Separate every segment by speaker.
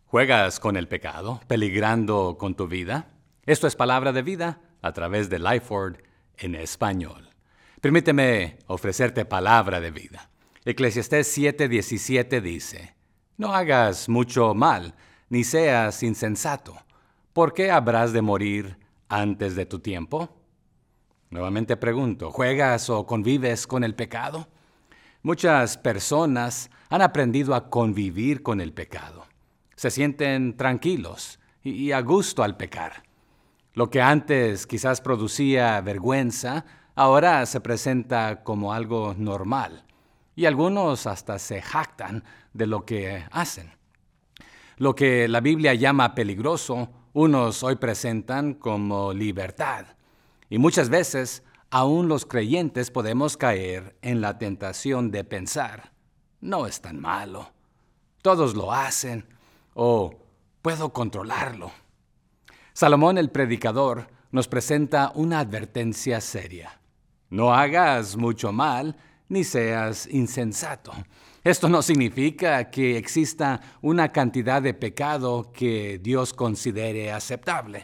Speaker 1: ¿Juegas con el pecado, peligrando con tu vida? Esto es Palabra de Vida a través de Lifeword en español. Permíteme ofrecerte palabra de vida. Eclesiastés 7:17 dice: No hagas mucho mal, ni seas insensato. ¿Por qué habrás de morir antes de tu tiempo? Nuevamente pregunto, ¿juegas o convives con el pecado? Muchas personas han aprendido a convivir con el pecado. Se sienten tranquilos y a gusto al pecar. Lo que antes quizás producía vergüenza, ahora se presenta como algo normal. Y algunos hasta se jactan de lo que hacen. Lo que la Biblia llama peligroso, unos hoy presentan como libertad. Y muchas veces, aún los creyentes podemos caer en la tentación de pensar: no es tan malo, todos lo hacen, o puedo controlarlo. Salomón el predicador nos presenta una advertencia seria: no hagas mucho mal, ni seas insensato. Esto no significa que exista una cantidad de pecado que Dios considere aceptable.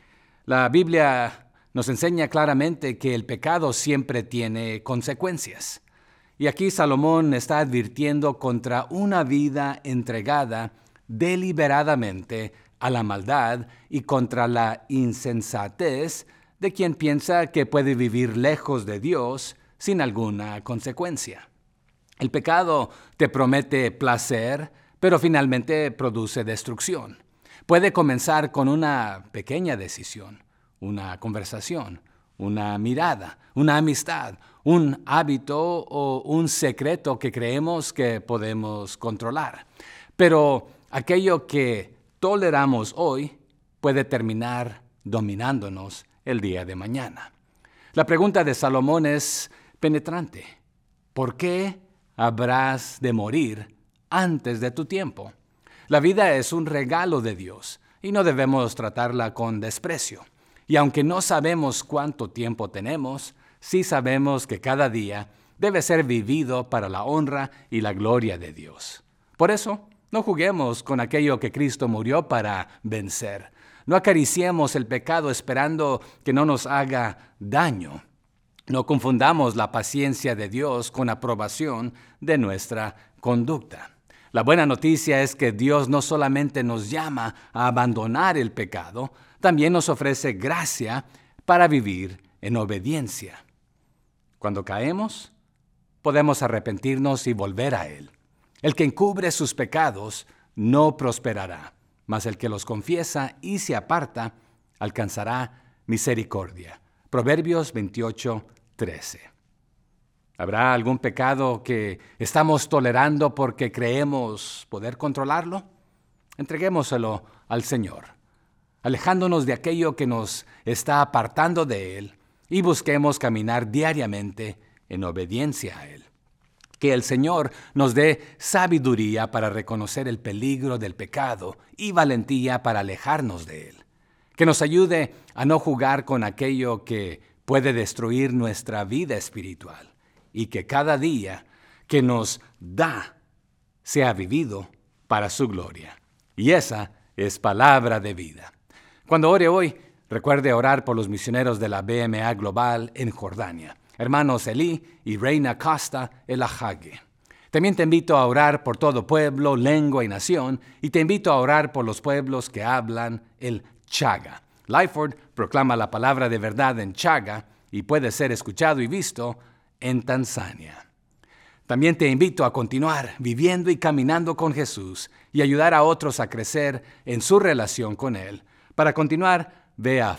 Speaker 1: La Biblia nos enseña claramente que el pecado siempre tiene consecuencias. Y aquí Salomón está advirtiendo contra una vida entregada deliberadamente a la maldad y contra la insensatez de quien piensa que puede vivir lejos de Dios sin alguna consecuencia. El pecado te promete placer, pero finalmente produce destrucción. Puede comenzar con una pequeña decisión, una conversación, una mirada, una amistad, un hábito o un secreto que creemos que podemos controlar. Pero aquello que toleramos hoy puede terminar dominándonos el día de mañana. La pregunta de Salomón es penetrante. ¿Por qué habrás de morir antes de tu tiempo? La vida es un regalo de Dios y no debemos tratarla con desprecio. Y aunque no sabemos cuánto tiempo tenemos, sí sabemos que cada día debe ser vivido para la honra y la gloria de Dios. Por eso, no juguemos con aquello que Cristo murió para vencer. No acariciemos el pecado esperando que no nos haga daño. No confundamos la paciencia de Dios con aprobación de nuestra conducta. La buena noticia es que Dios no solamente nos llama a abandonar el pecado, también nos ofrece gracia para vivir en obediencia. Cuando caemos, podemos arrepentirnos y volver a Él. El que encubre sus pecados no prosperará, mas el que los confiesa y se aparta alcanzará misericordia. Proverbios 28:13. ¿Habrá algún pecado que estamos tolerando porque creemos poder controlarlo? Entreguémoselo al Señor, alejándonos de aquello que nos está apartando de Él, y busquemos caminar diariamente en obediencia a Él. Que el Señor nos dé sabiduría para reconocer el peligro del pecado y valentía para alejarnos de él. Que nos ayude a no jugar con aquello que puede destruir nuestra vida espiritual. Y que cada día que nos da sea vivido para su gloria. Y esa es palabra de vida. Cuando ore hoy, recuerde orar por los misioneros de la BMA Global en Jordania, hermanos Elí y Reina Costa el Ajage. También te invito a orar por todo pueblo, lengua y nación, y te invito a orar por los pueblos que hablan el Chaga. Lifeword proclama la palabra de verdad en Chaga y puede ser escuchado y visto en Tanzania. También te invito a continuar viviendo y caminando con Jesús y ayudar a otros a crecer en su relación con Él. Para continuar, ve a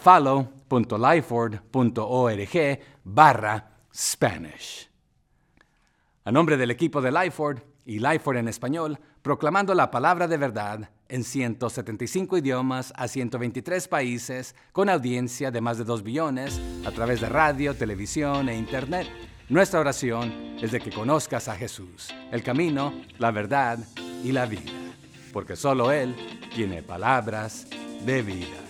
Speaker 1: follow.lifeword.org/Spanish. A nombre del equipo de Lifeword y Lifeword en español, proclamando la palabra de verdad en 175 idiomas a 123 países, con audiencia de más de 2 billones a través de radio, televisión e internet. Nuestra oración es de que conozcas a Jesús, el camino, la verdad y la vida, porque solo Él tiene palabras de vida.